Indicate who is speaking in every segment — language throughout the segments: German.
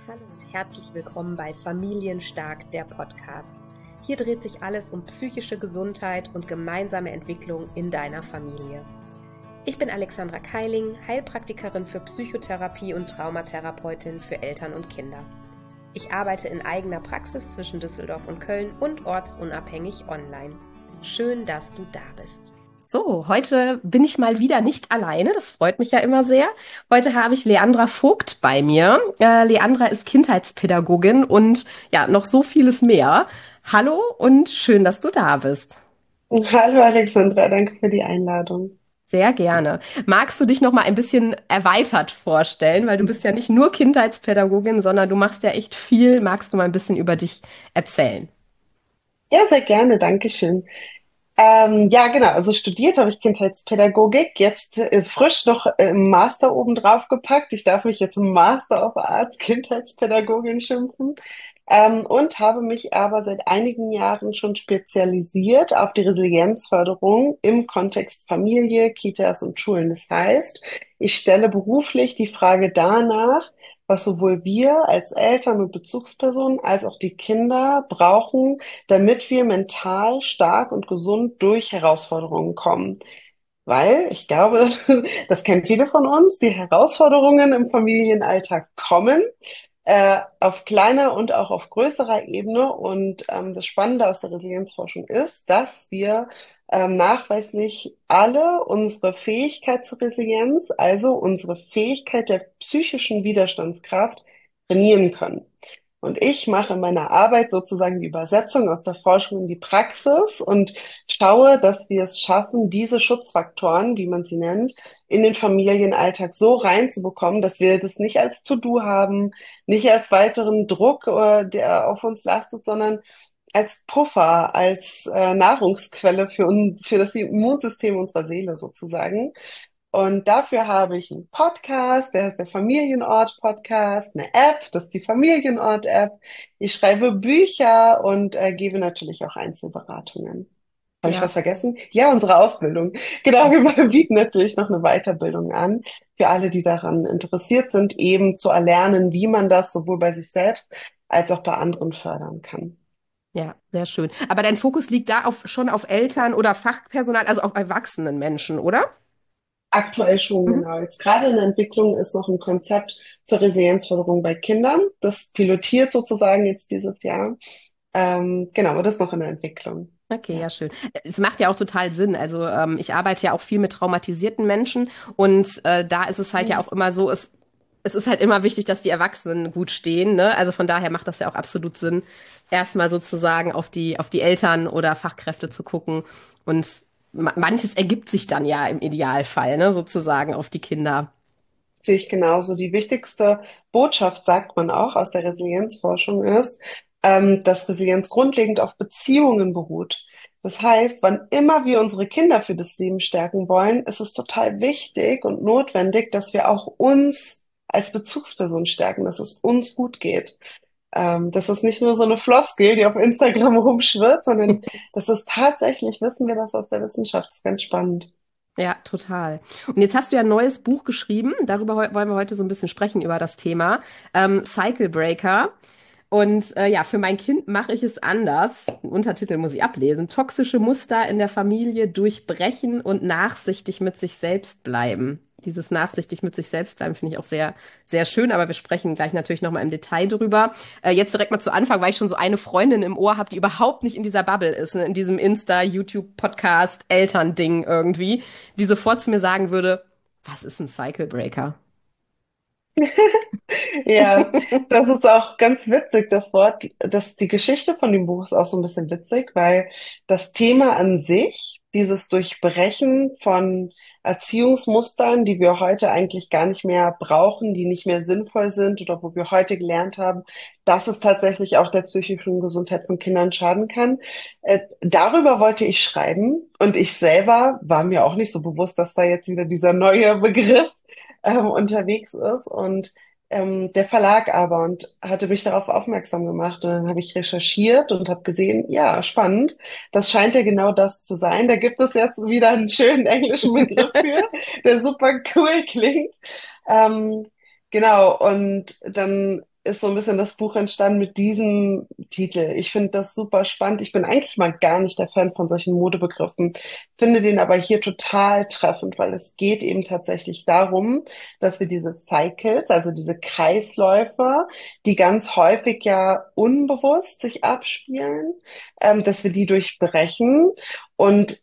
Speaker 1: Hallo und herzlich willkommen bei Familienstark, der Podcast. Hier dreht sich alles um psychische Gesundheit und gemeinsame Entwicklung in deiner Familie. Ich bin Alexandra Keiling, Heilpraktikerin für Psychotherapie und Traumatherapeutin für Eltern und Kinder. Ich arbeite in eigener Praxis zwischen Düsseldorf und Köln und ortsunabhängig online. Schön, dass du da bist. So, heute bin ich mal wieder nicht alleine. Das freut mich ja immer sehr. Heute habe ich Leandra Vogt bei mir. Leandra ist Kindheitspädagogin und ja, noch so vieles mehr. Hallo und schön, dass du da bist.
Speaker 2: Hallo Alexandra, danke für die Einladung.
Speaker 1: Sehr gerne. Magst du dich noch mal ein bisschen erweitert vorstellen, weil du bist ja nicht nur Kindheitspädagogin, sondern du machst ja echt viel. Magst du mal ein bisschen über dich erzählen?
Speaker 2: Ja, sehr gerne, danke schön. Ja, genau, also studiert habe ich Kindheitspädagogik, jetzt frisch noch im Master oben drauf gepackt. Ich darf mich jetzt im Master of Arts Kindheitspädagogin schimpfen. Und habe mich aber seit einigen Jahren schon spezialisiert auf die Resilienzförderung im Kontext Familie, Kitas und Schulen. Das heißt, ich stelle beruflich die Frage danach, was sowohl wir als Eltern und Bezugspersonen als auch die Kinder brauchen, damit wir mental stark und gesund durch Herausforderungen kommen. Weil ich glaube, das kennen viele von uns, die Herausforderungen im Familienalltag kommen, auf kleiner und auch auf größerer Ebene. Und das Spannende aus der Resilienzforschung ist, dass wir nachweislich alle unsere Fähigkeit zur Resilienz, also unsere Fähigkeit der psychischen Widerstandskraft, trainieren können. Und ich mache in meiner Arbeit sozusagen die Übersetzung aus der Forschung in die Praxis und schaue, dass wir es schaffen, diese Schutzfaktoren, wie man sie nennt, in den Familienalltag so reinzubekommen, dass wir das nicht als To-Do haben, nicht als weiteren Druck, der auf uns lastet, sondern als Puffer, als Nahrungsquelle für uns, für das Immunsystem unserer Seele sozusagen. Und dafür habe ich einen Podcast, der ist der Familienort-Podcast, eine App, das ist die Familienort-App. Ich schreibe Bücher und gebe natürlich auch Einzelberatungen. Habe ich
Speaker 1: Ja.
Speaker 2: was vergessen? Ja, unsere Ausbildung. Genau, wir bieten natürlich noch eine Weiterbildung an für alle, die daran interessiert sind, eben zu erlernen, wie man das sowohl bei sich selbst als auch bei anderen fördern kann.
Speaker 1: Ja, sehr schön. Aber dein Fokus liegt da schon auf Eltern oder Fachpersonal, also auf erwachsenen Menschen, oder?
Speaker 2: Aktuell schon,
Speaker 1: Mhm.
Speaker 2: genau. Jetzt gerade in der Entwicklung ist noch ein Konzept zur Resilienzförderung bei Kindern. Das pilotiert sozusagen jetzt dieses Jahr. Genau, aber das ist noch in der Entwicklung.
Speaker 1: Okay,
Speaker 2: Ja.
Speaker 1: ja, schön. Es macht ja auch total Sinn. Also ich arbeite ja auch viel mit traumatisierten Menschen und da ist es halt ja
Speaker 2: Mhm.
Speaker 1: auch immer so, es ist halt immer wichtig, dass die Erwachsenen gut stehen, ne? Also von daher macht das ja auch absolut Sinn, erstmal sozusagen auf die Eltern oder Fachkräfte zu gucken und manches ergibt sich dann ja im Idealfall, ne? Sozusagen auf die Kinder.
Speaker 2: Sehe ich genauso. Die wichtigste Botschaft, sagt man auch aus der Resilienzforschung, ist, dass Resilienz grundlegend auf Beziehungen beruht. Das heißt, wann immer wir unsere Kinder für das Leben stärken wollen, ist es total wichtig und notwendig, dass wir auch uns als Bezugsperson stärken, dass es uns gut geht. Das ist nicht nur so eine Floskel, die auf Instagram rumschwirrt, sondern das ist tatsächlich, wissen wir das aus der Wissenschaft, das ist ganz spannend.
Speaker 1: Ja, total. Und jetzt hast du ja ein neues Buch geschrieben. Darüber wollen wir heute so ein bisschen sprechen, über das Thema Cycle Breaker. Und ja, für mein Kind mache ich es anders. Den Untertitel muss ich ablesen. Toxische Muster in der Familie durchbrechen und nachsichtig mit sich selbst bleiben. Dieses nachsichtig mit sich selbst bleiben finde ich auch sehr, sehr schön, aber wir sprechen gleich natürlich nochmal im Detail drüber. Jetzt direkt mal zu Anfang, weil ich schon so eine Freundin im Ohr habe, die überhaupt nicht in dieser Bubble ist, ne? In diesem Insta, YouTube, Podcast, Elternding irgendwie, die sofort zu mir sagen würde, was ist ein Cycle Breaker?
Speaker 2: Ja, das ist auch ganz witzig, das Wort, die Geschichte von dem Buch ist auch so ein bisschen witzig, weil das Thema an sich, dieses Durchbrechen von Erziehungsmustern, die wir heute eigentlich gar nicht mehr brauchen, die nicht mehr sinnvoll sind oder wo wir heute gelernt haben, dass es tatsächlich auch der psychischen Gesundheit von Kindern schaden kann. Darüber wollte ich schreiben und ich selber war mir auch nicht so bewusst, dass da jetzt wieder dieser neue Begriff unterwegs ist und der Verlag aber und hatte mich darauf aufmerksam gemacht und dann habe ich recherchiert und habe gesehen, ja, spannend, das scheint ja genau das zu sein. Da gibt es jetzt wieder einen schönen englischen Begriff für, der super cool klingt. Ähm, genau, und dann ist so ein bisschen das Buch entstanden mit diesem Titel. Ich finde das super spannend. Ich bin eigentlich mal gar nicht der Fan von solchen Modebegriffen, finde den aber hier total treffend, weil es geht eben tatsächlich darum, dass wir diese Cycles, also diese Kreisläufe, die ganz häufig ja unbewusst sich abspielen, dass wir die durchbrechen. Und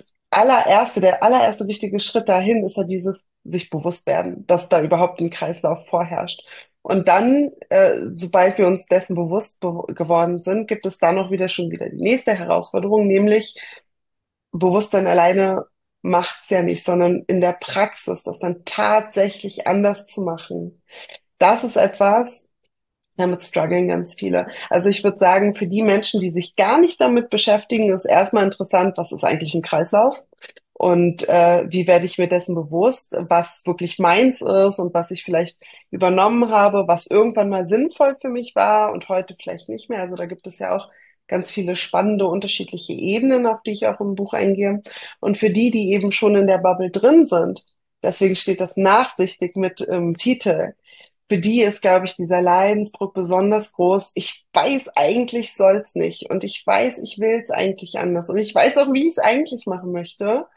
Speaker 2: der allererste wichtige Schritt dahin ist ja dieses sich bewusst werden, dass da überhaupt ein Kreislauf vorherrscht. Und dann, sobald wir uns dessen geworden sind, gibt es da noch wieder schon wieder die nächste Herausforderung, nämlich Bewusstsein alleine macht's ja nicht, sondern in der Praxis, das dann tatsächlich anders zu machen. Das ist etwas, damit strugglen ganz viele. Also ich würde sagen, für die Menschen, die sich gar nicht damit beschäftigen, ist erstmal interessant, was ist eigentlich ein Kreislauf? Und wie werde ich mir dessen bewusst, was wirklich meins ist und was ich vielleicht übernommen habe, was irgendwann mal sinnvoll für mich war und heute vielleicht nicht mehr. Also da gibt es ja auch ganz viele spannende unterschiedliche Ebenen, auf die ich auch im Buch eingehe. Und für die, die eben schon in der Bubble drin sind, deswegen steht das nachsichtig mit im Titel, für die ist, glaube ich, dieser Leidensdruck besonders groß. Ich weiß, eigentlich soll's nicht. Und ich weiß, ich will's eigentlich anders. Und ich weiß auch, wie ich es eigentlich machen möchte.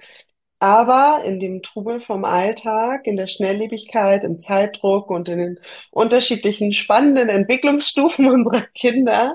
Speaker 2: Aber in dem Trubel vom Alltag, in der Schnelllebigkeit, im Zeitdruck und in den unterschiedlichen spannenden Entwicklungsstufen unserer Kinder,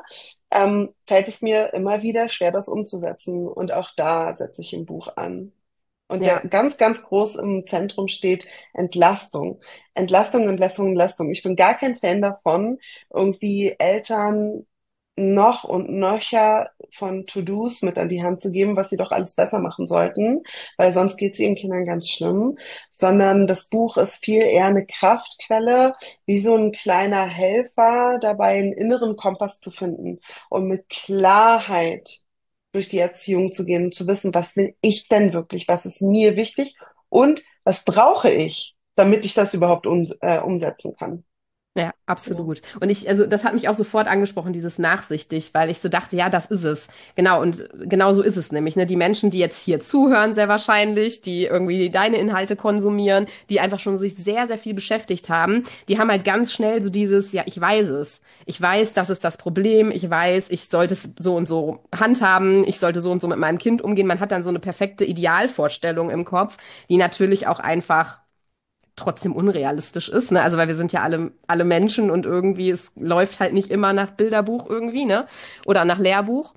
Speaker 2: fällt es mir immer wieder schwer, das umzusetzen. Und auch da setze ich im Buch an. Und der
Speaker 1: Ja.
Speaker 2: ganz, ganz groß im Zentrum steht Entlastung. Entlastung, Entlastung, Entlastung. Ich bin gar kein Fan davon, irgendwie Eltern noch und nöcher von To-Dos mit an die Hand zu geben, was sie doch alles besser machen sollten, weil sonst geht es ihren Kindern ganz schlimm, sondern das Buch ist viel eher eine Kraftquelle, wie so ein kleiner Helfer dabei, einen inneren Kompass zu finden und mit Klarheit durch die Erziehung zu gehen und zu wissen, was will ich denn wirklich, was ist mir wichtig und was brauche ich, damit ich das überhaupt umsetzen kann.
Speaker 1: Ja,
Speaker 2: Ja.
Speaker 1: absolut. Und also das hat mich auch sofort angesprochen, dieses nachsichtig, weil ich so dachte, ja, das ist es. Genau, und genau so ist es nämlich, ne? Die Menschen, die jetzt hier zuhören, sehr wahrscheinlich, die irgendwie deine Inhalte konsumieren, die einfach schon sich sehr, sehr viel beschäftigt haben, die haben halt ganz schnell so dieses, ja, ich weiß es. Ich weiß, das ist das Problem. Ich weiß, ich sollte es so und so handhaben. Ich sollte so und so mit meinem Kind umgehen. Man hat dann so eine perfekte Idealvorstellung im Kopf, die natürlich auch einfach trotzdem unrealistisch ist, ne? Also weil wir sind ja alle Menschen und irgendwie es läuft halt nicht immer nach Bilderbuch irgendwie, ne? Oder nach Lehrbuch.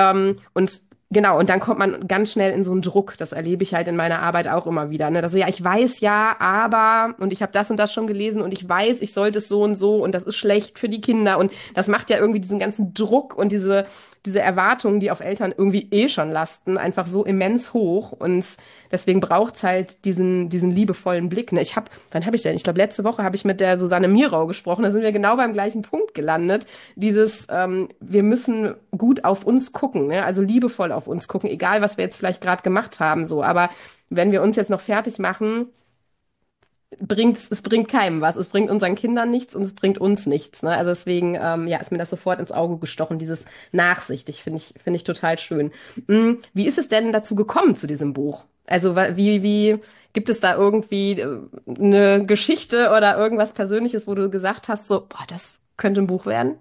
Speaker 1: Und genau, und dann kommt man ganz schnell in so einen Druck. Das erlebe ich halt in meiner Arbeit auch immer wieder, ne? Dass so, ja, ich weiß ja, aber und ich habe das und das schon gelesen und ich weiß, ich sollte es so und so und das ist schlecht für die Kinder und das macht ja irgendwie diesen ganzen Druck und diese Erwartungen, die auf Eltern irgendwie eh schon lasten, einfach so immens hoch. Und deswegen braucht's halt diesen liebevollen Blick. Ne? Wann habe ich denn? Ich glaube, letzte Woche habe ich mit der Susanne Mirau gesprochen. Da sind wir genau beim gleichen Punkt gelandet. Wir müssen gut auf uns gucken, ne? Also liebevoll auf uns gucken, egal was wir jetzt vielleicht gerade gemacht haben, so. Aber wenn wir uns jetzt noch fertig machen, es bringt keinem was. Es bringt unseren Kindern nichts und es bringt uns nichts. Ne? Also deswegen, ja, ist mir das sofort ins Auge gestochen, dieses Nachsichtig, finde ich total schön. Wie ist es denn dazu gekommen zu diesem Buch? Also wie gibt es da irgendwie eine Geschichte oder irgendwas Persönliches, wo du gesagt hast, so, boah, das könnte ein Buch werden?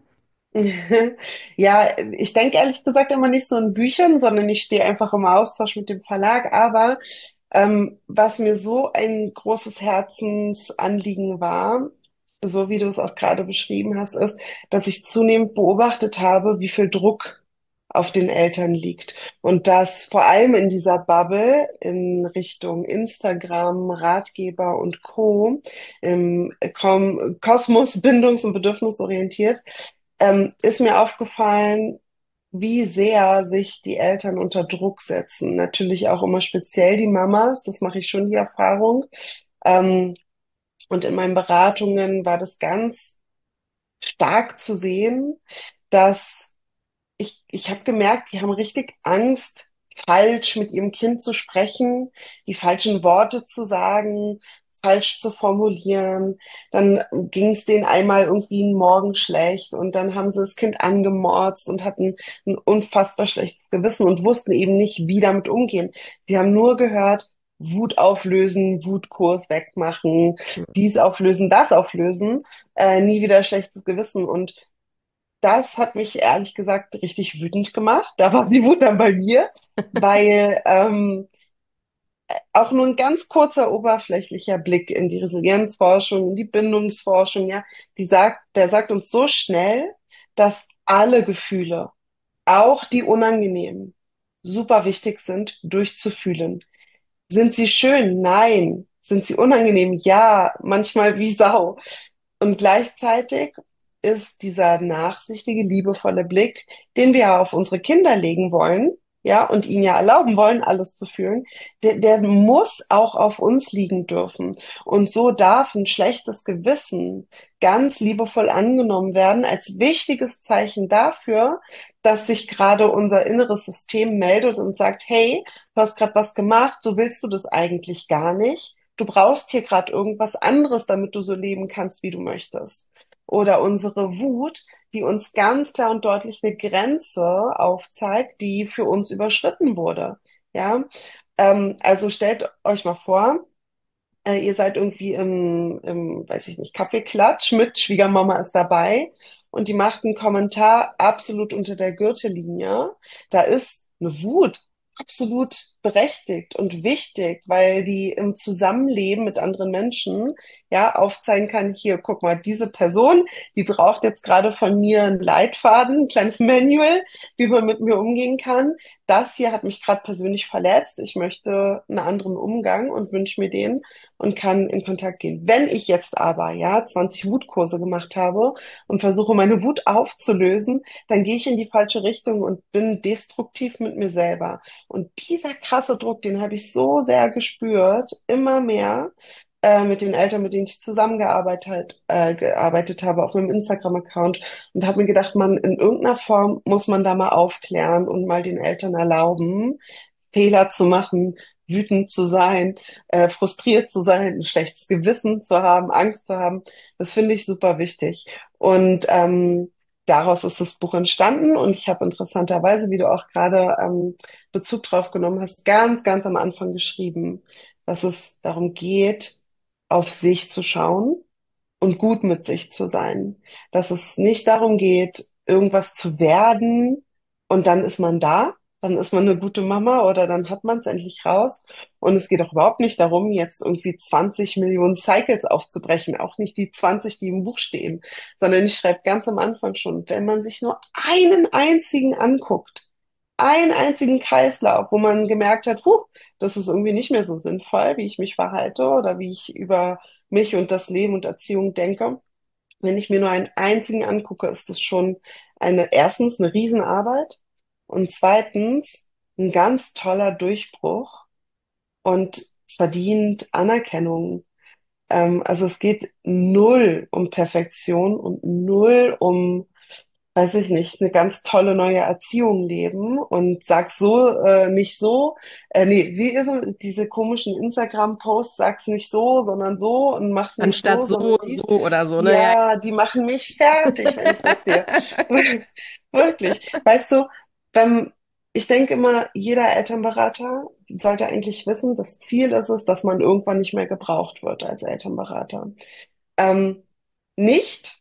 Speaker 2: Ja, ich denke ehrlich gesagt immer nicht so in Büchern, sondern ich stehe einfach im Austausch mit dem Verlag. Aber was mir so ein großes Herzensanliegen war, so wie du es auch gerade beschrieben hast, ist, dass ich zunehmend beobachtet habe, wie viel Druck auf den Eltern liegt. Und dass vor allem in dieser Bubble in Richtung Instagram, Ratgeber und Co. im Kosmos bindungs- und bedürfnisorientiert ist mir aufgefallen, wie sehr sich die Eltern unter Druck setzen. Natürlich auch immer speziell die Mamas, das mache ich schon die Erfahrung. Ähm, und in meinen Beratungen war das ganz stark zu sehen, dass ich habe gemerkt, die haben richtig Angst, falsch mit ihrem Kind zu sprechen, die falschen Worte zu sagen, falsch zu formulieren. Dann ging es denen einmal irgendwie einen Morgen schlecht und dann haben sie das Kind angemotzt und hatten ein unfassbar schlechtes Gewissen und wussten eben nicht, wie damit umgehen. Sie haben nur gehört, Wut auflösen, Wutkurs wegmachen, dies auflösen, das auflösen, nie wieder schlechtes Gewissen. Und das hat mich ehrlich gesagt richtig wütend gemacht. Da war die Wut dann bei mir, weil auch nur ein ganz kurzer oberflächlicher Blick in die Resilienzforschung, in die Bindungsforschung, ja, der sagt uns so schnell, dass alle Gefühle, auch die unangenehmen, super wichtig sind, durchzufühlen. Sind sie schön? Nein. Sind sie unangenehm? Ja, manchmal wie Sau. Und gleichzeitig ist dieser nachsichtige, liebevolle Blick, den wir ja auf unsere Kinder legen wollen, ja, und ihnen ja erlauben wollen, alles zu fühlen, der muss auch auf uns liegen dürfen. Und so darf ein schlechtes Gewissen ganz liebevoll angenommen werden als wichtiges Zeichen dafür, dass sich gerade unser inneres System meldet und sagt, hey, du hast gerade was gemacht, so willst du das eigentlich gar nicht. Du brauchst hier gerade irgendwas anderes, damit du so leben kannst, wie du möchtest. Oder unsere Wut, die uns ganz klar und deutlich eine Grenze aufzeigt, die für uns überschritten wurde. Ja, also stellt euch mal vor, ihr seid irgendwie weiß ich nicht, Kaffeeklatsch mit Schwiegermama ist dabei und die macht einen Kommentar absolut unter der Gürtellinie. Da ist eine Wut absolut berechtigt und wichtig, weil die im Zusammenleben mit anderen Menschen ja aufzeigen kann, hier, guck mal, diese Person, die braucht jetzt gerade von mir einen Leitfaden, ein kleines Manual, wie man mit mir umgehen kann. Das hier hat mich gerade persönlich verletzt. Ich möchte einen anderen Umgang und wünsche mir den und kann in Kontakt gehen. Wenn ich jetzt aber, ja, 20 Wutkurse gemacht habe und versuche, meine Wut aufzulösen, dann gehe ich in die falsche Richtung und bin destruktiv mit mir selber. Und dieser krasse Druck, den habe ich so sehr gespürt, immer mehr. Mit den Eltern, mit denen ich gearbeitet habe, auf meinem Instagram-Account und habe mir gedacht, man, in irgendeiner Form muss man da mal aufklären und mal den Eltern erlauben, Fehler zu machen, wütend zu sein, frustriert zu sein, ein schlechtes Gewissen zu haben, Angst zu haben. Das finde ich super wichtig. Und daraus ist das Buch entstanden und ich habe interessanterweise, wie du auch gerade Bezug drauf genommen hast, ganz am Anfang geschrieben, dass es darum geht, auf sich zu schauen und gut mit sich zu sein. Dass es nicht darum geht, irgendwas zu werden und dann ist man da, dann ist man eine gute Mama oder dann hat man es endlich raus. Und es geht auch überhaupt nicht darum, jetzt irgendwie 20 Millionen Cycles aufzubrechen, auch nicht die 20, die im Buch stehen, sondern ich schreibe ganz am Anfang schon, wenn man sich nur einen einzigen anguckt, einen einzigen Kreislauf, wo man gemerkt hat, das ist irgendwie nicht mehr so sinnvoll, wie ich mich verhalte oder wie ich über mich und das Leben und Erziehung denke. Wenn ich mir nur einen einzigen angucke, ist das schon erstens eine Riesenarbeit und zweitens ein ganz toller Durchbruch und verdient Anerkennung. Also es geht null um Perfektion und null um, weiß ich nicht, eine ganz tolle neue Erziehung leben und sag so, nicht so. Nee, wie ist es? Diese komischen Instagram-Posts, sag's nicht so, sondern so und mach's nicht
Speaker 1: Anstatt
Speaker 2: so,
Speaker 1: so,
Speaker 2: sondern
Speaker 1: so
Speaker 2: dies.
Speaker 1: oder so, ne? Ja,
Speaker 2: Ja, die machen mich fertig, wenn ich das sehe. Wirklich. Weißt du, beim, ich denke immer, jeder Elternberater sollte eigentlich wissen, das Ziel ist es, dass man irgendwann nicht mehr gebraucht wird als Elternberater. Ähm, nicht,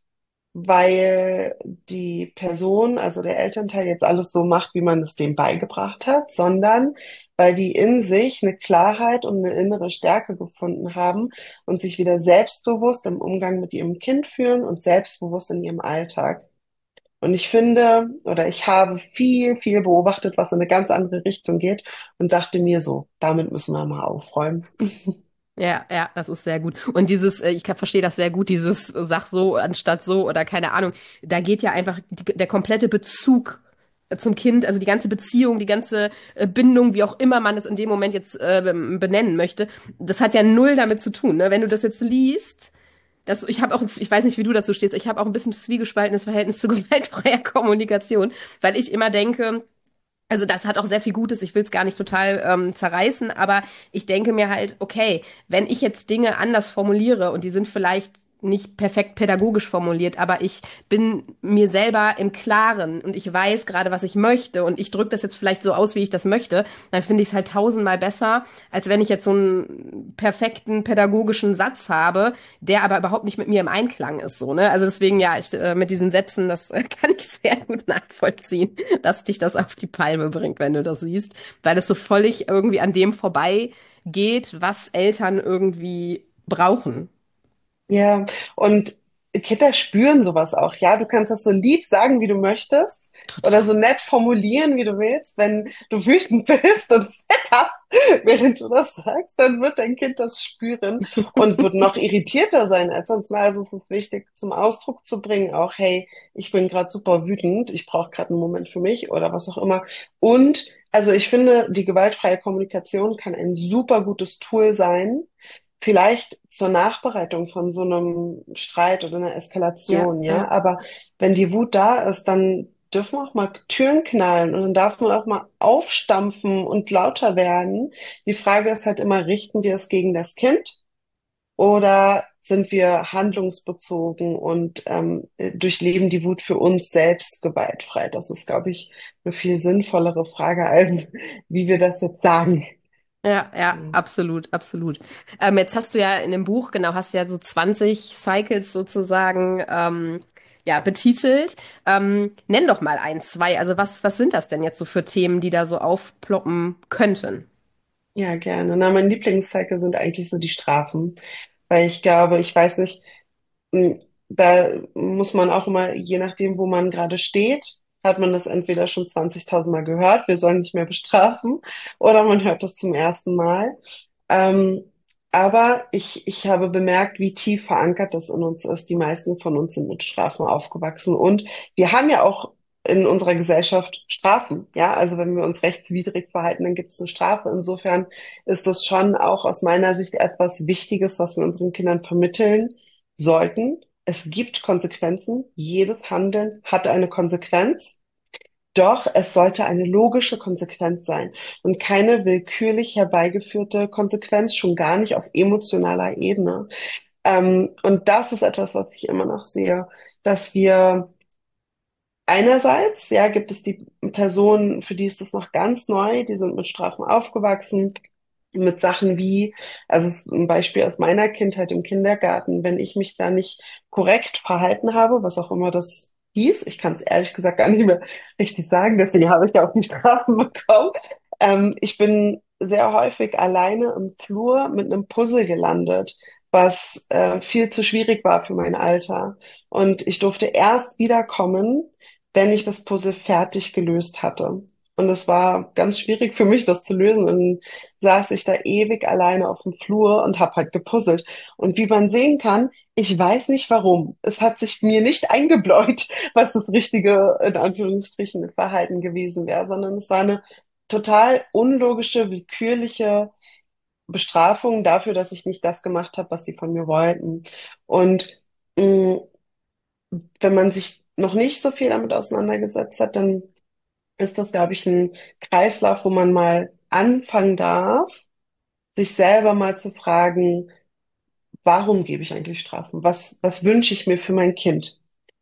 Speaker 2: weil die Person, also der Elternteil, jetzt alles so macht, wie man es dem beigebracht hat, sondern weil die in sich eine Klarheit und eine innere Stärke gefunden haben und sich wieder selbstbewusst im Umgang mit ihrem Kind fühlen und selbstbewusst in ihrem Alltag. Und ich finde, oder ich habe viel beobachtet, was in eine ganz andere Richtung geht und dachte mir so, damit müssen wir mal aufräumen.
Speaker 1: ja, ja, das ist sehr gut. Und dieses, verstehe das sehr gut, dieses Sach so anstatt so oder keine Ahnung, da geht ja einfach der komplette Bezug zum Kind, also die ganze Beziehung, die ganze Bindung, wie auch immer man es in dem Moment jetzt benennen möchte, das hat ja null damit zu tun. Ne? Wenn du das jetzt liest, ich habe auch, ich weiß nicht, wie du dazu stehst, ich habe auch ein bisschen zwiegespaltenes Verhältnis zu gewaltfreier Kommunikation, weil ich immer denke, also das hat auch sehr viel Gutes, ich will es gar nicht total zerreißen, aber ich denke mir halt, okay, wenn ich jetzt Dinge anders formuliere und die sind vielleicht nicht perfekt pädagogisch formuliert, aber ich bin mir selber im Klaren und ich weiß gerade, was ich möchte und ich drücke das jetzt vielleicht so aus, wie ich das möchte, dann finde ich es halt tausendmal besser, als wenn ich jetzt so einen perfekten pädagogischen Satz habe, der aber überhaupt nicht mit mir im Einklang ist, so, ne? Also deswegen, ja, mit diesen Sätzen, das kann ich sehr gut nachvollziehen, dass dich das auf die Palme bringt, wenn du das siehst, weil es so völlig irgendwie an dem vorbei geht, was Eltern irgendwie brauchen.
Speaker 2: Ja, und Kinder spüren sowas auch, ja. Du kannst das so lieb sagen, wie du möchtest, oder
Speaker 1: Total.
Speaker 2: so nett formulieren, wie du willst. Wenn du wütend bist und zitterst, während du das sagst, dann wird dein Kind das spüren und wird noch irritierter sein als sonst. Na, also es ist wichtig, zum Ausdruck zu bringen, auch, hey, ich bin gerade super wütend, ich brauche gerade einen Moment für mich oder was auch immer. Und also ich finde, die gewaltfreie Kommunikation kann ein super gutes Tool sein, vielleicht zur Nachbereitung von so einem Streit oder einer
Speaker 1: Ja,
Speaker 2: Eskalation, ja.
Speaker 1: ja.
Speaker 2: Aber wenn die Wut da ist, dann dürfen auch mal Türen knallen und dann darf man auch mal aufstampfen und lauter werden. Die Frage ist halt immer, richten wir es gegen das Kind oder sind wir handlungsbezogen und durchleben die Wut für uns selbst gewaltfrei? Das ist, glaube ich, eine viel sinnvollere Frage, als wie wir das jetzt sagen.
Speaker 1: Ja, ja, absolut, absolut. Jetzt hast du ja in dem Buch, genau, hast du ja so 20 Cycles sozusagen, ja, betitelt. Nenn doch mal ein, zwei. Also was sind das denn jetzt so für Themen, die da so aufploppen könnten?
Speaker 2: Ja, gerne. Na, mein Lieblingscycle sind eigentlich so die Strafen, weil ich glaube, ich weiß nicht, mh, da muss man auch immer, je nachdem, wo man gerade steht, hat man das entweder schon 20.000 Mal gehört, wir sollen nicht mehr bestrafen, oder man hört das zum ersten Mal. Ähm, aber ich habe bemerkt, wie tief verankert das in uns ist. Die meisten von uns sind mit Strafen aufgewachsen und wir haben ja auch in unserer Gesellschaft Strafen. Ja, also wenn wir uns rechtswidrig verhalten, dann gibt es eine Strafe. Insofern ist das schon auch aus meiner Sicht etwas Wichtiges, was wir unseren Kindern vermitteln sollten. Es gibt Konsequenzen. Jedes Handeln hat eine Konsequenz. Doch es sollte eine logische Konsequenz sein und keine willkürlich herbeigeführte Konsequenz, schon gar nicht auf emotionaler Ebene. Und das ist etwas, was ich immer noch sehe, dass wir einerseits, ja, gibt es die Personen, für die ist das noch ganz neu, die sind mit Strafen aufgewachsen, mit Sachen wie, also es ist ein Beispiel aus meiner Kindheit im Kindergarten, wenn ich mich da nicht korrekt verhalten habe, was auch immer das hieß, ich kann es ehrlich gesagt gar nicht mehr richtig sagen, deswegen habe ich ja auch die Strafen bekommen. Ich bin sehr häufig alleine im Flur mit einem Puzzle gelandet, was viel zu schwierig war für mein Alter. Und ich durfte erst wiederkommen, wenn ich das Puzzle fertig gelöst hatte. Und es war ganz schwierig für mich, das zu lösen. Und saß ich da ewig alleine auf dem Flur und habe halt gepuzzelt. Und wie man sehen kann, ich weiß nicht warum. Es hat sich mir nicht eingebläut, was das richtige, in Anführungsstrichen, Verhalten gewesen wäre, sondern es war eine total unlogische, willkürliche Bestrafung dafür, dass ich nicht das gemacht habe, was sie von mir wollten. Und mh, wenn man sich noch nicht so viel damit auseinandergesetzt hat, dann ist das, glaube ich, ein Kreislauf, wo man mal anfangen darf, sich selber mal zu fragen, warum gebe ich eigentlich Strafen? Was wünsche ich mir für mein Kind?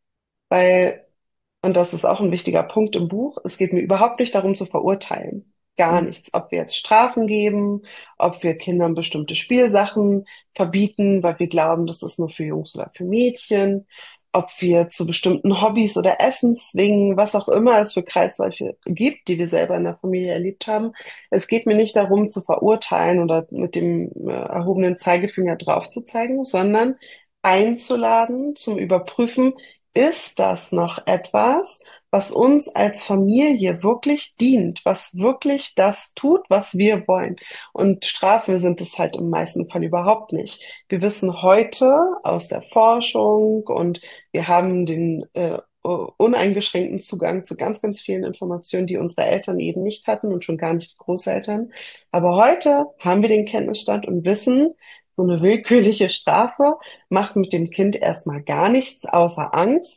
Speaker 2: Weil, und das ist auch ein wichtiger Punkt im Buch, es geht mir überhaupt nicht darum zu verurteilen. Gar
Speaker 1: Hm.
Speaker 2: nichts. Ob wir jetzt Strafen geben, ob wir Kindern bestimmte Spielsachen verbieten, weil wir glauben, das ist nur für Jungs oder für Mädchen, ob wir zu bestimmten Hobbys oder Essen zwingen, was auch immer es für Kreisläufe gibt, die wir selber in der Familie erlebt haben. Es geht mir nicht darum zu verurteilen oder mit dem erhobenen Zeigefinger drauf zu zeigen, sondern einzuladen zum Überprüfen, ist das noch etwas, was uns als Familie wirklich dient, was wirklich das tut, was wir wollen? Und Strafen sind es halt im meisten Fall überhaupt nicht. Wir wissen heute aus der Forschung und wir haben den uneingeschränkten Zugang zu ganz, ganz vielen Informationen, die unsere Eltern eben nicht hatten und schon gar nicht die Großeltern. Aber heute haben wir den Kenntnisstand und wissen, so eine willkürliche Strafe macht mit dem Kind erstmal gar nichts außer Angst,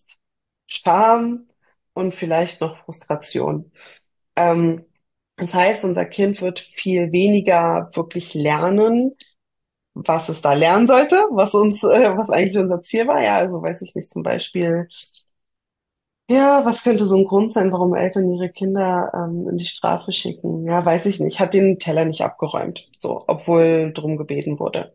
Speaker 2: Scham und vielleicht noch Frustration. Das heißt, unser Kind wird viel weniger wirklich lernen, was es da lernen sollte, was eigentlich unser Ziel war. Ja, also weiß ich nicht, zum Beispiel, ja, was könnte so ein Grund sein, warum Eltern ihre Kinder in die Strafe schicken? Ja, weiß ich nicht. Hat den Teller nicht abgeräumt, so, obwohl drum gebeten wurde.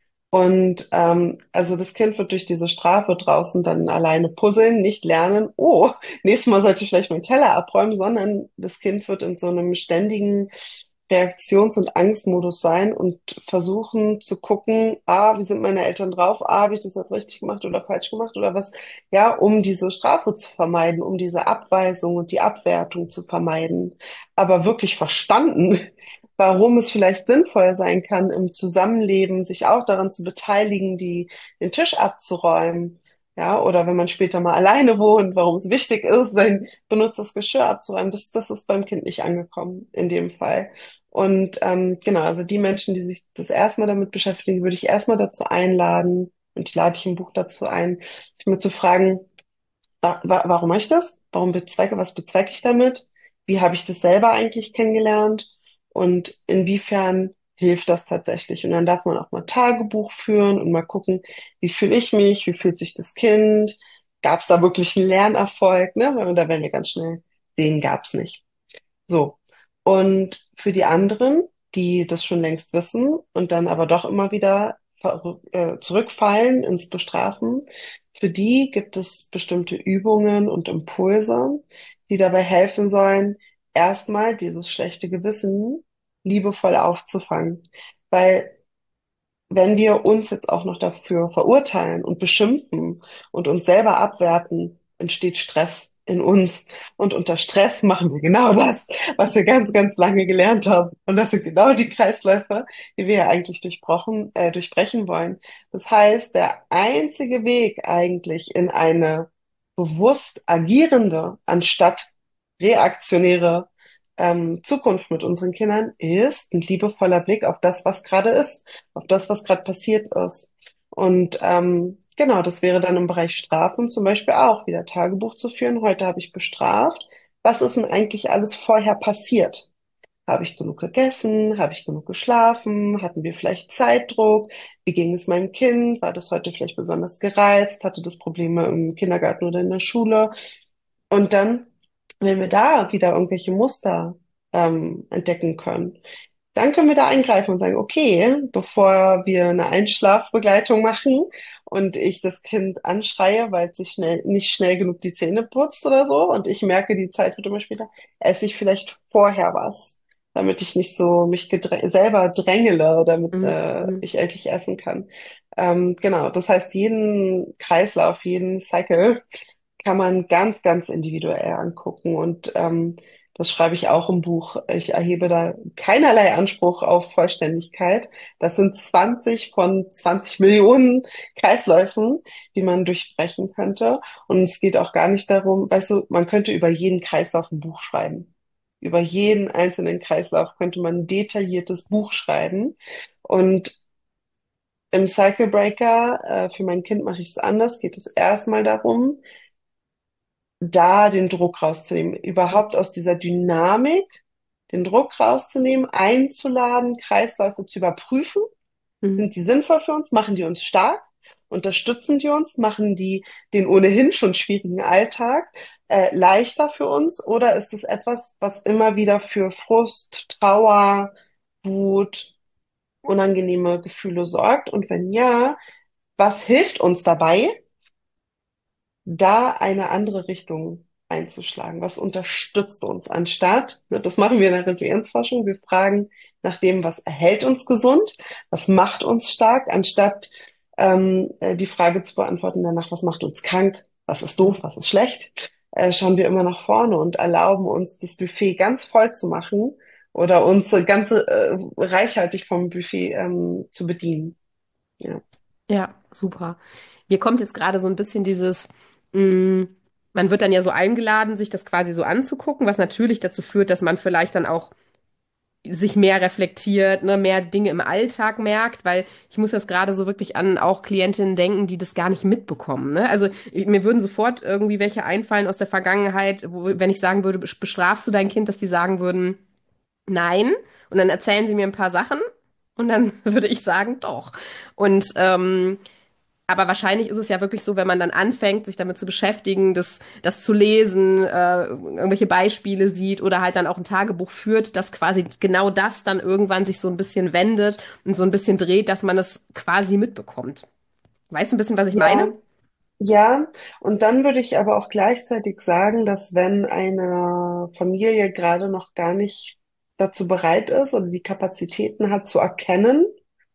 Speaker 2: Und also das Kind wird durch diese Strafe draußen dann alleine puzzeln, nicht lernen, oh, nächstes Mal sollte ich vielleicht meinen Teller abräumen, sondern das Kind wird in so einem ständigen Reaktions- und Angstmodus sein und versuchen zu gucken, wie sind meine Eltern drauf? Habe ich das jetzt richtig gemacht oder falsch gemacht oder was? Ja, um diese Strafe zu vermeiden, um diese Abweisung und die Abwertung zu vermeiden. Aber wirklich verstanden, warum es vielleicht sinnvoll sein kann, im Zusammenleben sich auch daran zu beteiligen, den Tisch abzuräumen. Ja, oder wenn man später mal alleine wohnt, warum es wichtig ist, sein benutztes Geschirr abzuräumen. Das ist beim Kind nicht angekommen in dem Fall. Und genau, also die Menschen, die sich das erstmal damit beschäftigen, würde ich erstmal dazu einladen, und die lade ich im Buch dazu ein, sich mal zu fragen, warum mache ich das? Was bezwecke ich damit? Wie habe ich das selber eigentlich kennengelernt? Und inwiefern hilft das tatsächlich? Und dann darf man auch mal Tagebuch führen und mal gucken, wie fühle ich mich? Wie fühlt sich das Kind? Gab es da wirklich einen Lernerfolg? Ne? Weil da werden wir ganz schnell den gab es nicht. So. Und für die anderen, die das schon längst wissen und dann aber doch immer wieder zurückfallen ins Bestrafen, für die gibt es bestimmte Übungen und Impulse, die dabei helfen sollen, erstmal dieses schlechte Gewissen liebevoll aufzufangen. Weil wenn wir uns jetzt auch noch dafür verurteilen und beschimpfen und uns selber abwerten, entsteht Stress in uns. Und unter Stress machen wir genau das, was wir ganz, ganz lange gelernt haben. Und das sind genau die Kreisläufe, die wir ja eigentlich durchbrechen wollen. Das heißt, der einzige Weg eigentlich in eine bewusst agierende, anstatt reaktionäre Zukunft mit unseren Kindern ist ein liebevoller Blick auf das, was gerade ist, auf das, was gerade passiert ist. Und genau, das wäre dann im Bereich Strafen zum Beispiel auch wieder Tagebuch zu führen. Heute habe ich bestraft. Was ist denn eigentlich alles vorher passiert? Habe ich genug gegessen? Habe ich genug geschlafen? Hatten wir vielleicht Zeitdruck? Wie ging es meinem Kind? War das heute vielleicht besonders gereizt? Hatte das Probleme im Kindergarten oder in der Schule? Und dann, wenn wir da wieder irgendwelche Muster entdecken können, dann können wir da eingreifen und sagen, okay, bevor wir eine Einschlafbegleitung machen und ich das Kind anschreie, weil es sich nicht schnell genug die Zähne putzt oder so und ich merke, die Zeit wird immer später, esse ich vielleicht vorher was, damit ich nicht so mich selber drängele, damit
Speaker 1: Mhm.
Speaker 2: ich endlich essen kann. Genau, das heißt, jeden Kreislauf, jeden Cycle kann man ganz, ganz individuell angucken. Und das schreibe ich auch im Buch. Ich erhebe da keinerlei Anspruch auf Vollständigkeit. Das sind 20 von 20 Millionen Kreisläufen, die man durchbrechen könnte. Und es geht auch gar nicht darum, weißt du, man könnte über jeden Kreislauf ein Buch schreiben. Über jeden einzelnen Kreislauf könnte man ein detailliertes Buch schreiben. Und im Cycle Breaker, für mein Kind mache ich es anders, geht es erstmal darum, da den Druck rauszunehmen, überhaupt aus dieser Dynamik den Druck rauszunehmen, einzuladen, Kreisläufe zu überprüfen.
Speaker 1: Mhm.
Speaker 2: Sind die sinnvoll für uns? Machen die uns stark? Unterstützen die uns? Machen die den ohnehin schon schwierigen Alltag leichter für uns? Oder ist es etwas, was immer wieder für Frust, Trauer, Wut, unangenehme Gefühle sorgt? Und wenn ja, was hilft uns dabei, da eine andere Richtung einzuschlagen? Was unterstützt uns anstatt, ne, das machen wir in der Resilienzforschung, wir fragen nach dem, was erhält uns gesund, was macht uns stark, anstatt die Frage zu beantworten danach, was macht uns krank, was ist doof, was ist schlecht, schauen wir immer nach vorne und erlauben uns, das Buffet ganz voll zu machen oder uns ganze reichhaltig vom Buffet zu bedienen. Ja.
Speaker 1: Ja, super. Mir kommt jetzt gerade so ein bisschen mh, man wird dann ja so eingeladen, sich das quasi so anzugucken, was natürlich dazu führt, dass man vielleicht dann auch sich mehr reflektiert, ne, mehr Dinge im Alltag merkt, weil ich muss jetzt gerade so wirklich an auch Klientinnen denken, die das gar nicht mitbekommen, ne? Also mir würden sofort irgendwie welche einfallen aus der Vergangenheit, wo, wenn ich sagen würde, bestrafst du dein Kind, dass die sagen würden, nein. Und dann erzählen sie mir ein paar Sachen. Und dann würde ich sagen, doch. Und aber wahrscheinlich ist es ja wirklich so, wenn man dann anfängt, sich damit zu beschäftigen, das zu lesen, irgendwelche Beispiele sieht oder halt dann auch ein Tagebuch führt, dass quasi genau das dann irgendwann sich so ein bisschen wendet und so ein bisschen dreht, dass man es quasi mitbekommt. Weißt du ein bisschen, was ich meine?
Speaker 2: Ja, ja. Und dann würde ich aber auch gleichzeitig sagen, dass wenn eine Familie gerade noch gar nicht dazu bereit ist oder die Kapazitäten hat zu erkennen,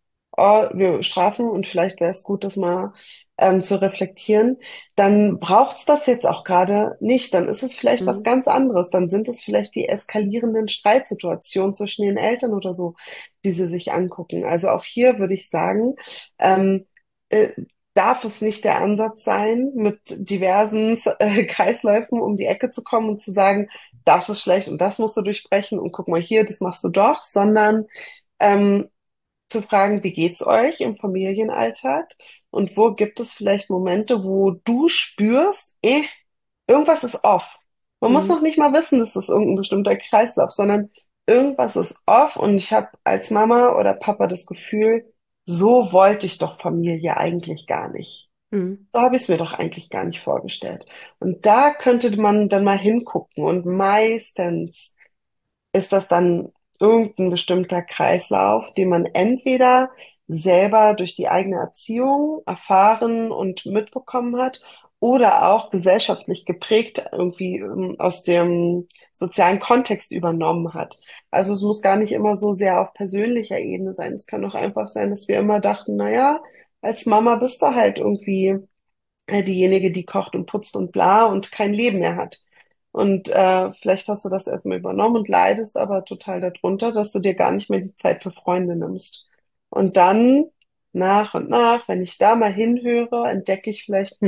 Speaker 2: oh, wir strafen und vielleicht wäre es gut, das mal zu reflektieren, dann braucht's das jetzt auch gerade nicht. Dann ist es vielleicht was
Speaker 1: Mhm.
Speaker 2: ganz anderes. Dann sind es vielleicht die eskalierenden Streitsituationen zwischen den Eltern oder so, die sie sich angucken. Also auch hier würde ich sagen, ähm, äh, darf es nicht der Ansatz sein, mit diversen Kreisläufen um die Ecke zu kommen und zu sagen, das ist schlecht und das musst du durchbrechen und guck mal hier, das machst du doch, sondern ähm, zu fragen, wie geht's euch im Familienalltag und wo gibt es vielleicht Momente, wo du spürst, irgendwas ist off. Man muss
Speaker 1: Mhm.
Speaker 2: noch nicht mal wissen, dass das irgendein bestimmter Kreislauf, sondern irgendwas ist off und ich habe als Mama oder Papa das Gefühl, so wollte ich doch Familie eigentlich gar nicht.
Speaker 1: Mhm.
Speaker 2: So habe ich es mir doch eigentlich gar nicht vorgestellt. Und da könnte man dann mal hingucken und meistens ist das dann irgendein bestimmter Kreislauf, den man entweder selber durch die eigene Erziehung erfahren und mitbekommen hat oder auch gesellschaftlich geprägt irgendwie aus dem sozialen Kontext übernommen hat. Also es muss gar nicht immer so sehr auf persönlicher Ebene sein. Es kann auch einfach sein, dass wir immer dachten, na ja, als Mama bist du halt irgendwie diejenige, die kocht und putzt und bla und kein Leben mehr hat. Und vielleicht hast du das erstmal übernommen und leidest aber total darunter, dass du dir gar nicht mehr die Zeit für Freunde nimmst. Und dann nach und nach, wenn ich da mal hinhöre, entdecke ich vielleicht,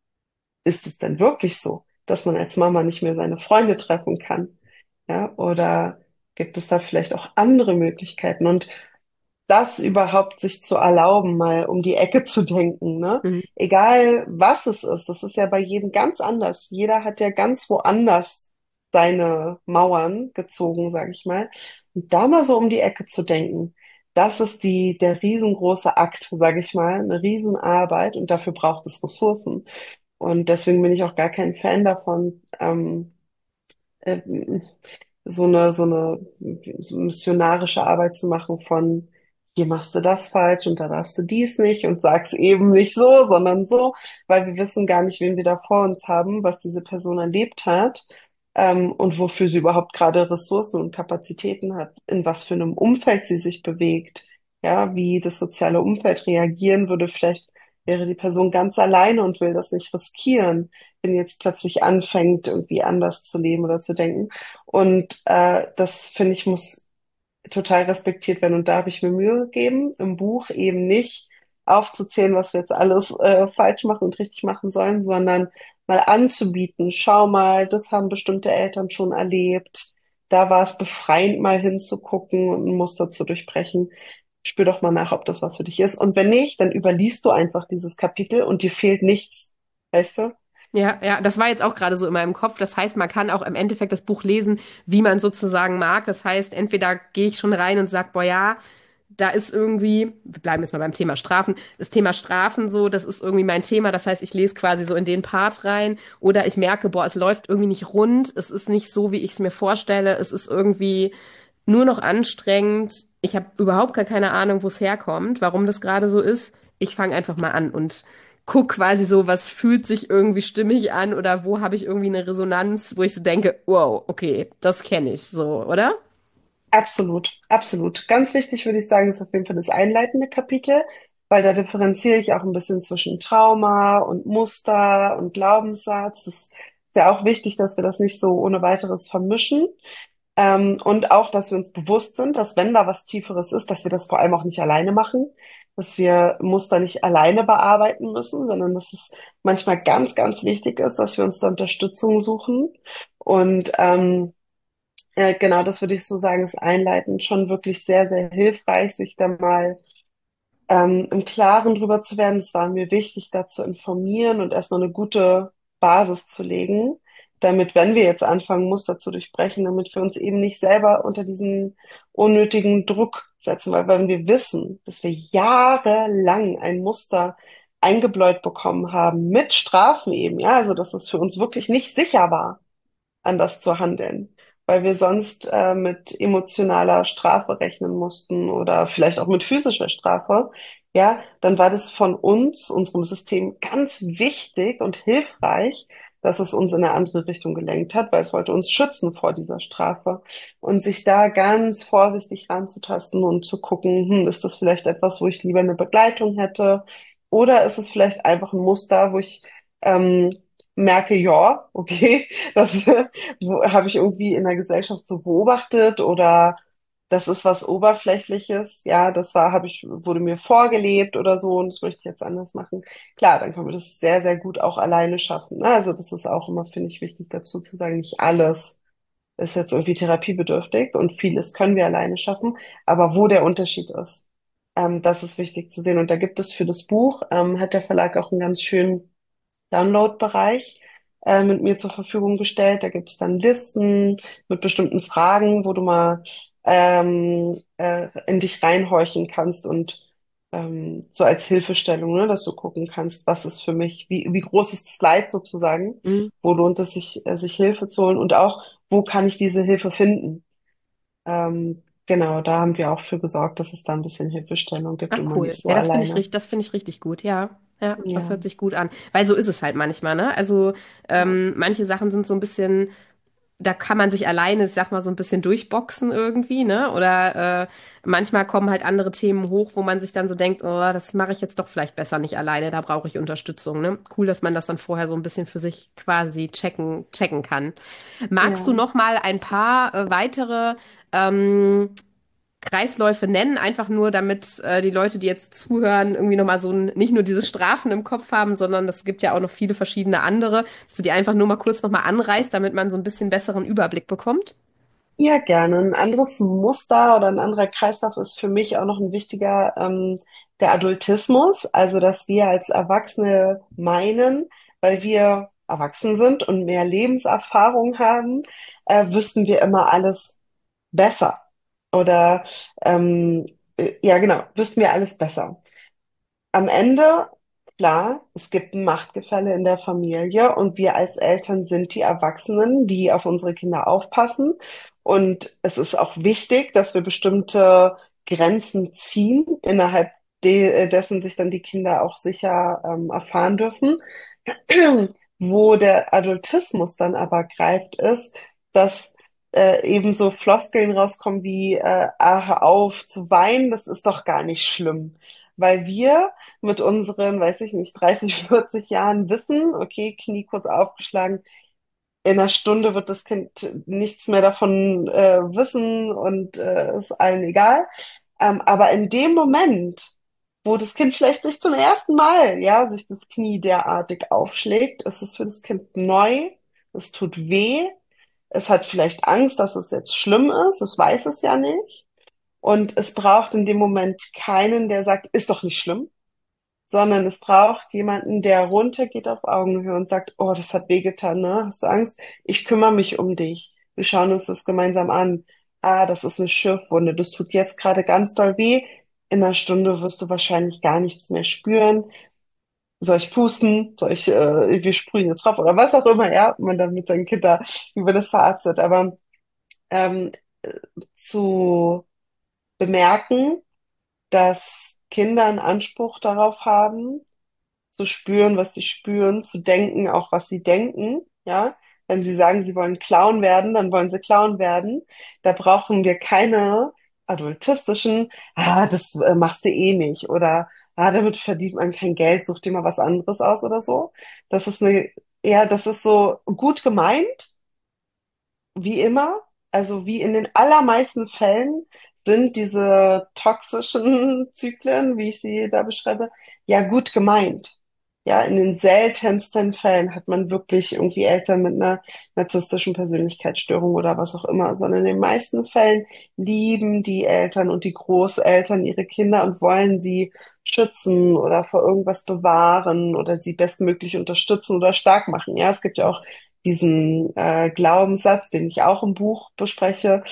Speaker 2: ist es denn wirklich so, dass man als Mama nicht mehr seine Freunde treffen kann? Ja, oder gibt es da vielleicht auch andere Möglichkeiten? Und das überhaupt sich zu erlauben, mal um die Ecke zu denken, ne?
Speaker 1: Mhm.
Speaker 2: Egal was es ist, das ist ja bei jedem ganz anders. Jeder hat ja ganz woanders seine Mauern gezogen, sag ich mal. Und da mal so um die Ecke zu denken, das ist der riesengroße Akt, sag ich mal, eine Riesenarbeit und dafür braucht es Ressourcen. Und deswegen bin ich auch gar kein Fan davon, ähm, so missionarische Arbeit zu machen von, hier machst du das falsch und da darfst du dies nicht und sag's eben nicht so, sondern so, weil wir wissen gar nicht, wen wir da vor uns haben, was diese Person erlebt hat, und wofür sie überhaupt gerade Ressourcen und Kapazitäten hat, in was für einem Umfeld sie sich bewegt, ja, wie das soziale Umfeld reagieren würde. Vielleicht wäre die Person ganz alleine und will das nicht riskieren, wenn jetzt plötzlich anfängt, irgendwie anders zu leben oder zu denken. Und das finde ich muss total respektiert werden. Und da habe ich mir Mühe gegeben, im Buch eben nicht aufzuzählen, was wir jetzt alles falsch machen und richtig machen sollen, sondern mal anzubieten. Schau mal, das haben bestimmte Eltern schon erlebt. Da war es befreiend, mal hinzugucken und ein Muster zu durchbrechen. Spür doch mal nach, ob das was für dich ist. Und wenn nicht, dann überliest du einfach dieses Kapitel und dir fehlt nichts. Weißt du?
Speaker 1: Ja, ja, das war jetzt auch gerade so in meinem Kopf. Das heißt, man kann auch im Endeffekt das Buch lesen, wie man sozusagen mag. Das heißt, entweder gehe ich schon rein und sag, boah, ja, da ist irgendwie, wir bleiben jetzt mal beim Thema Strafen, das Thema Strafen so, das ist irgendwie mein Thema. Das heißt, ich lese quasi so in den Part rein oder ich merke, boah, es läuft irgendwie nicht rund, es ist nicht so, wie ich es mir vorstelle, es ist irgendwie nur noch anstrengend. Ich habe überhaupt gar keine Ahnung, wo es herkommt, warum das gerade so ist. Ich fange einfach mal an und guck quasi so, was fühlt sich irgendwie stimmig an oder wo habe ich irgendwie eine Resonanz, wo ich so denke, wow, okay, das kenne ich so, oder?
Speaker 2: Absolut, absolut. Ganz wichtig würde ich sagen, ist auf jeden Fall das einleitende Kapitel, weil da differenziere ich auch ein bisschen zwischen Trauma und Muster und Glaubenssatz. Das ist ja auch wichtig, dass wir das nicht so ohne weiteres vermischen. Und auch, dass wir uns bewusst sind, dass wenn da was Tieferes ist, dass wir das vor allem auch nicht alleine machen, dass wir Muster nicht alleine bearbeiten müssen, sondern dass es manchmal ganz, ganz wichtig ist, dass wir uns da Unterstützung suchen. Und genau, das würde ich so sagen, ist einleitend schon wirklich sehr, sehr hilfreich, sich da mal im Klaren drüber zu werden. Es war mir wichtig, da zu informieren und erstmal eine gute Basis zu legen, damit, wenn wir jetzt anfangen, Muster zu durchbrechen, damit wir uns eben nicht selber unter diesen unnötigen Druck setzen, weil wenn wir wissen, dass wir jahrelang ein Muster eingebläut bekommen haben mit Strafen eben, ja, also dass es für uns wirklich nicht sicher war, anders zu handeln, weil wir sonst mit emotionaler Strafe rechnen mussten oder vielleicht auch mit physischer Strafe, ja, dann war das von uns, unserem System ganz wichtig und hilfreich, dass es uns in eine andere Richtung gelenkt hat, weil es wollte uns schützen vor dieser Strafe und sich da ganz vorsichtig ranzutasten und zu gucken, ist das vielleicht etwas, wo ich lieber eine Begleitung hätte, oder ist es vielleicht einfach ein Muster, wo ich merke, ja, okay, das habe ich irgendwie in der Gesellschaft so beobachtet oder das ist was Oberflächliches, ja, wurde mir vorgelebt oder so und das möchte ich jetzt anders machen. Klar, dann können wir das sehr, sehr gut auch alleine schaffen. Ne? Also das ist auch immer, finde ich, wichtig dazu zu sagen, nicht alles ist jetzt irgendwie therapiebedürftig und vieles können wir alleine schaffen, aber wo der Unterschied ist, das ist wichtig zu sehen. Und da gibt es für das Buch, hat der Verlag auch einen ganz schönen Download-Bereich mit mir zur Verfügung gestellt. Da gibt es dann Listen mit bestimmten Fragen, wo du mal in dich reinhorchen kannst und so als Hilfestellung, ne, dass du gucken kannst, was ist für mich, wie groß ist das Leid sozusagen,
Speaker 1: Mhm.
Speaker 2: wo lohnt es sich, sich Hilfe zu holen und auch, wo kann ich diese Hilfe finden? Genau, da haben wir auch für gesorgt, dass es da ein bisschen Hilfestellung gibt
Speaker 1: Ach
Speaker 2: und man
Speaker 1: cool.
Speaker 2: nicht so
Speaker 1: Ja,
Speaker 2: alleine.
Speaker 1: das finde ich richtig gut. Ja, ja, das
Speaker 2: Ja,
Speaker 1: hört sich gut an. Weil so ist es halt manchmal, ne? Also
Speaker 2: ja,
Speaker 1: manche Sachen sind so ein bisschen, da kann man sich alleine, ich sag mal, so ein bisschen durchboxen irgendwie, ne? Oder manchmal kommen halt andere Themen hoch, wo man sich dann so denkt, oh, das mache ich jetzt doch vielleicht besser nicht alleine, da brauche ich Unterstützung, ne? Cool, dass man das dann vorher so ein bisschen für sich quasi checken kann. Magst du
Speaker 2: ja.
Speaker 1: noch mal ein paar weitere Kreisläufe nennen, einfach nur, damit die Leute, die jetzt zuhören, irgendwie nochmal so nicht nur diese Strafen im Kopf haben, sondern es gibt ja auch noch viele verschiedene andere, dass du die einfach nur mal kurz nochmal anreißt, damit man so ein bisschen besseren Überblick bekommt.
Speaker 2: Ja, gerne. Ein anderes Muster oder ein anderer Kreislauf ist für mich auch noch ein wichtiger, der Adultismus. Also, dass wir als Erwachsene meinen, weil wir erwachsen sind und mehr Lebenserfahrung haben, wüssten wir immer alles besser. Oder, ja, genau, wüssten wir alles besser. Am Ende, klar, es gibt ein Machtgefälle in der Familie und wir als Eltern sind die Erwachsenen, die auf unsere Kinder aufpassen. Und es ist auch wichtig, dass wir bestimmte Grenzen ziehen, innerhalb dessen sich dann die Kinder auch sicher erfahren dürfen. Wo der Adultismus dann aber greift, ist, dass eben so Floskeln rauskommen wie, hör auf zu weinen, das ist doch gar nicht schlimm. Weil wir mit unseren, weiß ich nicht, 30, 40 Jahren wissen, okay, Knie kurz aufgeschlagen, in einer Stunde wird das Kind nichts mehr davon wissen und ist allen egal. Aber in dem Moment, wo das Kind vielleicht sich zum ersten Mal, ja, sich das Knie derartig aufschlägt, ist es für das Kind neu, es tut weh, es hat vielleicht Angst, dass es jetzt schlimm ist, es weiß es ja nicht. Und es braucht in dem Moment keinen, der sagt, ist doch nicht schlimm, sondern es braucht jemanden, der runtergeht auf Augenhöhe und sagt, oh, das hat wehgetan, ne? Hast du Angst? Ich kümmere mich um dich. Wir schauen uns das gemeinsam an. Ah, das ist eine Schürfwunde. Das tut jetzt gerade ganz doll weh. In einer Stunde wirst du wahrscheinlich gar nichts mehr spüren. Soll ich pusten? Wir sprühen jetzt drauf oder was auch immer, ja, man dann mit seinen Kindern über das verarztet. Aber ähm, zu bemerken, dass Kinder einen Anspruch darauf haben, zu spüren, was sie spüren, zu denken, auch was sie denken, ja. Wenn sie sagen, sie wollen Clown werden, dann wollen sie Clown werden. Da brauchen wir keine adultistischen, das machst du eh nicht oder damit verdient man kein Geld, such dir mal was anderes aus oder so. Das ist das ist so gut gemeint, wie immer, also wie in den allermeisten Fällen sind diese toxischen Zyklen, wie ich sie da beschreibe, ja gut gemeint. Ja, in den seltensten Fällen hat man wirklich irgendwie Eltern mit einer narzisstischen Persönlichkeitsstörung oder was auch immer, sondern in den meisten Fällen lieben die Eltern und die Großeltern ihre Kinder und wollen sie schützen oder vor irgendwas bewahren oder sie bestmöglich unterstützen oder stark machen. Ja, es gibt ja auch diesen Glaubenssatz, den ich auch im Buch bespreche,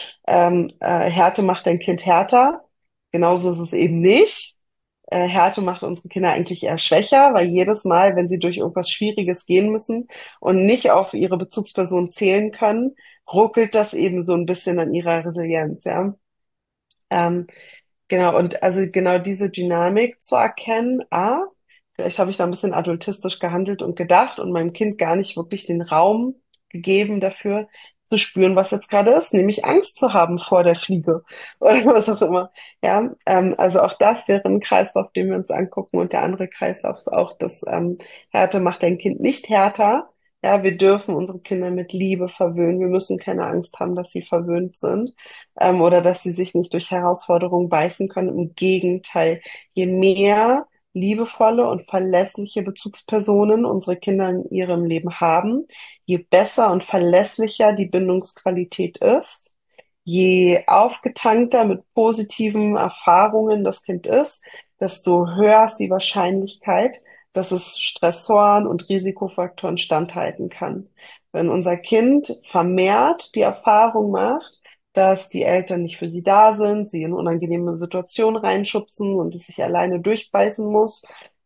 Speaker 2: Härte macht dein Kind härter. Genauso ist es eben nicht. Härte macht unsere Kinder eigentlich eher schwächer, weil jedes Mal, wenn sie durch irgendwas Schwieriges gehen müssen und nicht auf ihre Bezugsperson zählen können, ruckelt das eben so ein bisschen an ihrer Resilienz, ja. Ähm, genau, und also genau diese Dynamik zu erkennen, vielleicht habe ich da ein bisschen adultistisch gehandelt und gedacht und meinem Kind gar nicht wirklich den Raum gegeben dafür, zu spüren, was jetzt gerade ist, nämlich Angst zu haben vor der Fliege oder was auch immer. Ja, also auch das wäre ein Kreislauf, den wir uns angucken und der andere Kreislauf ist auch, dass Härte macht dein Kind nicht härter. Ja, wir dürfen unsere Kinder mit Liebe verwöhnen. Wir müssen keine Angst haben, dass sie verwöhnt sind, oder dass sie sich nicht durch Herausforderungen beißen können. Im Gegenteil, je mehr liebevolle und verlässliche Bezugspersonen unsere Kinder in ihrem Leben haben, je besser und verlässlicher die Bindungsqualität ist, je aufgetankter mit positiven Erfahrungen das Kind ist, desto höher ist die Wahrscheinlichkeit, dass es Stressoren und Risikofaktoren standhalten kann. Wenn unser Kind vermehrt die Erfahrung macht, dass die Eltern nicht für sie da sind, sie in unangenehme Situationen reinschubsen und es sich alleine durchbeißen muss,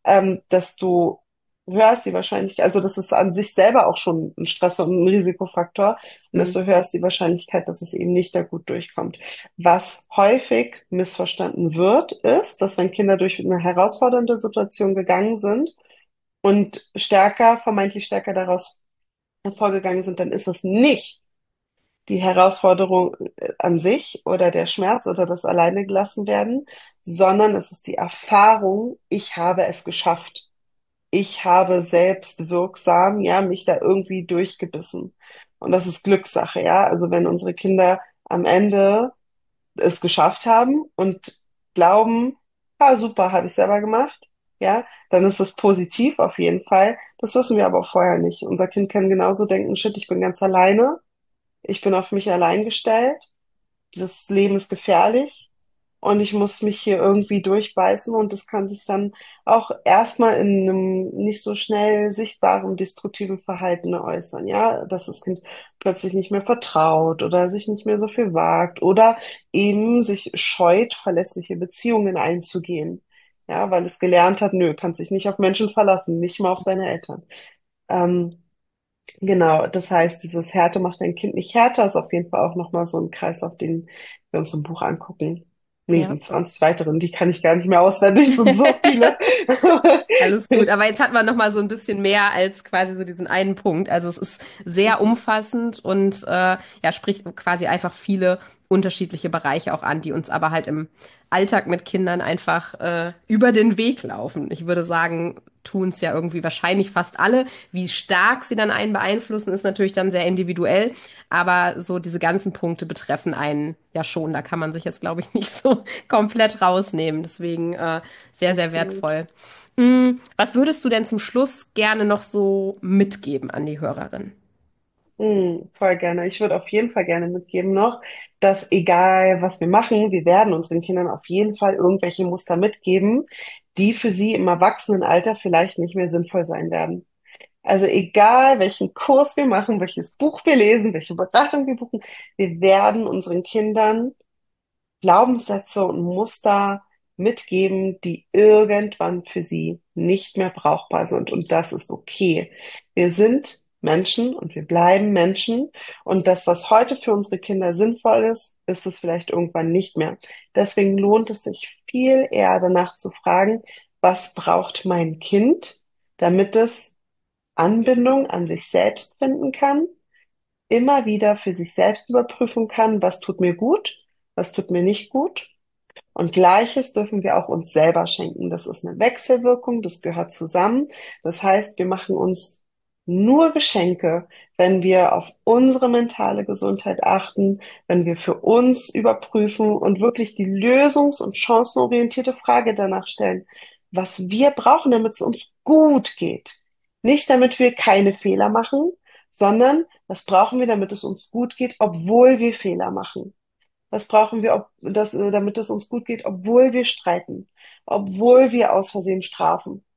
Speaker 2: desto höher ist die Wahrscheinlichkeit, also das ist an sich selber auch schon ein Stress und ein Risikofaktor, und
Speaker 1: Mhm.
Speaker 2: desto höher ist die Wahrscheinlichkeit, dass es eben nicht da gut durchkommt. Was häufig missverstanden wird, ist, dass wenn Kinder durch eine herausfordernde Situation gegangen sind und vermeintlich stärker daraus hervorgegangen sind, dann ist es nicht die Herausforderung an sich oder der Schmerz oder das alleine gelassen werden, sondern es ist die Erfahrung, ich habe es geschafft. Ich habe selbst wirksam, ja, mich da irgendwie durchgebissen. Und das ist Glückssache, ja. Also wenn unsere Kinder am Ende es geschafft haben und glauben, ah, super, habe ich selber gemacht, ja, dann ist das positiv auf jeden Fall. Das wissen wir aber auch vorher nicht. Unser Kind kann genauso denken, shit, ich bin ganz alleine, ich bin auf mich allein gestellt, das Leben ist gefährlich und ich muss mich hier irgendwie durchbeißen, und das kann sich dann auch erstmal in einem nicht so schnell sichtbaren destruktiven Verhalten äußern, ja, dass das Kind plötzlich nicht mehr vertraut oder sich nicht mehr so viel wagt oder eben sich scheut, verlässliche Beziehungen einzugehen. Ja, weil es gelernt hat, nö, kannst dich nicht auf Menschen verlassen, nicht mal auf deine Eltern. Ähm, Genau, das heißt, dieses Härte macht dein Kind nicht härter, ist auf jeden Fall auch nochmal so ein Kreis, auf den wir uns im Buch angucken.
Speaker 1: Ja.
Speaker 2: Neben 20 weiteren, die kann ich gar nicht mehr auswendig, sind so viele.
Speaker 1: Alles gut, aber jetzt hat man noch mal so ein bisschen mehr als quasi so diesen einen Punkt. Also es ist sehr umfassend und ja, spricht quasi einfach viele unterschiedliche Bereiche auch an, die uns aber halt im Alltag mit Kindern einfach über den Weg laufen. Ich würde sagen, tun es ja irgendwie wahrscheinlich fast alle. Wie stark sie dann einen beeinflussen, ist natürlich dann sehr individuell, aber so diese ganzen Punkte betreffen einen ja schon. Da kann man sich jetzt, glaube ich, nicht so komplett rausnehmen. Deswegen sehr, sehr
Speaker 2: Absolut.
Speaker 1: wertvoll. Was würdest du denn zum Schluss gerne noch so mitgeben an die Hörerin?
Speaker 2: Voll gerne. Ich würde auf jeden Fall gerne mitgeben noch, dass egal was wir machen, wir werden unseren Kindern auf jeden Fall irgendwelche Muster mitgeben, die für sie im Erwachsenenalter vielleicht nicht mehr sinnvoll sein werden. Also egal, welchen Kurs wir machen, welches Buch wir lesen, welche Beratung wir buchen, wir werden unseren Kindern Glaubenssätze und Muster mitgeben, die irgendwann für sie nicht mehr brauchbar sind. Und das ist okay. Wir sind Menschen und wir bleiben Menschen. Und das, was heute für unsere Kinder sinnvoll ist, ist es vielleicht irgendwann nicht mehr. Deswegen lohnt es sich viel eher danach zu fragen, was braucht mein Kind, damit es Anbindung an sich selbst finden kann, immer wieder für sich selbst überprüfen kann, was tut mir gut, was tut mir nicht gut. Und Gleiches dürfen wir auch uns selber schenken. Das ist eine Wechselwirkung, das gehört zusammen. Das heißt, wir machen uns nur Geschenke, wenn wir auf unsere mentale Gesundheit achten, wenn wir für uns überprüfen und wirklich die lösungs- und chancenorientierte Frage danach stellen, was wir brauchen, damit es uns gut geht. Nicht damit wir keine Fehler machen, sondern was brauchen wir, damit es uns gut geht, obwohl wir Fehler machen. Was brauchen wir, damit es uns gut geht, obwohl wir streiten, obwohl wir aus Versehen strafen.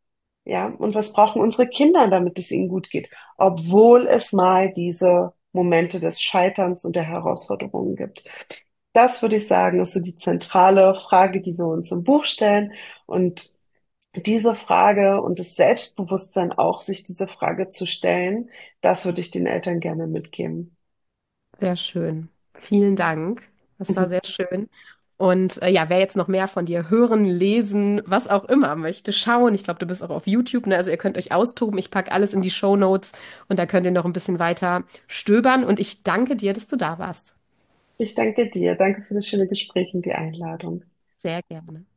Speaker 2: Ja, und was brauchen unsere Kinder, damit es ihnen gut geht, obwohl es mal diese Momente des Scheiterns und der Herausforderungen gibt. Das würde ich sagen, ist so die zentrale Frage, die wir uns im Buch stellen. Und diese Frage und das Selbstbewusstsein auch, sich diese Frage zu stellen, das würde ich den Eltern gerne mitgeben.
Speaker 1: Sehr schön. Vielen Dank. Das war sehr schön. Und ja, wer jetzt noch mehr von dir hören, lesen, was auch immer möchte, schauen. Ich glaube, du bist auch auf YouTube, ne? Also ihr könnt euch austoben. Ich packe alles in die Shownotes und da könnt ihr noch ein bisschen weiter stöbern. Und ich danke dir, dass du da warst.
Speaker 2: Ich danke dir. Danke für das schöne Gespräch und die Einladung.
Speaker 1: Sehr gerne.